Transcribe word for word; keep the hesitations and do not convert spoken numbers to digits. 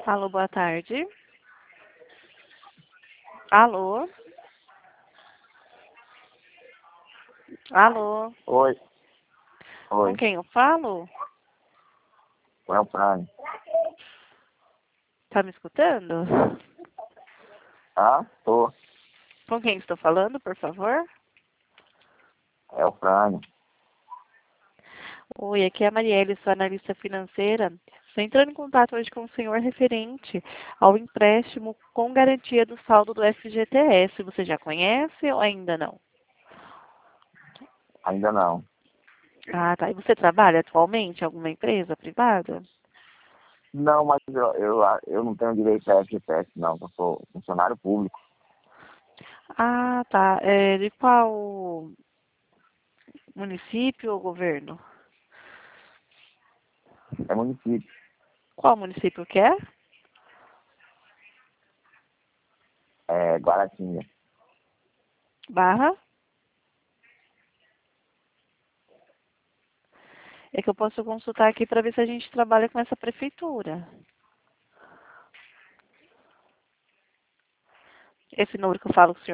Alô, boa tarde. Alô? Alô? Oi. Com Oi. quem eu falo? É o Prime. Tá me escutando? Ah, tô. Com quem estou falando, por favor? É o Prime. Oi, aqui é a Marielle, sou analista financeira. Estou entrando em contato hoje com o senhor referente ao empréstimo com garantia do saldo do F G T S. Você já conhece ou ainda não? Ainda não. Ah, tá. E você trabalha atualmente em alguma empresa privada? Não, mas eu, eu, eu não tenho direito a F G T S, não. Eu sou funcionário público. Ah, tá. É, de qual município ou governo? É município. Qual município que é? É Guaratinga. Barra? É que eu posso consultar aqui para ver se a gente trabalha com essa prefeitura. Esse número que eu falo com o senhor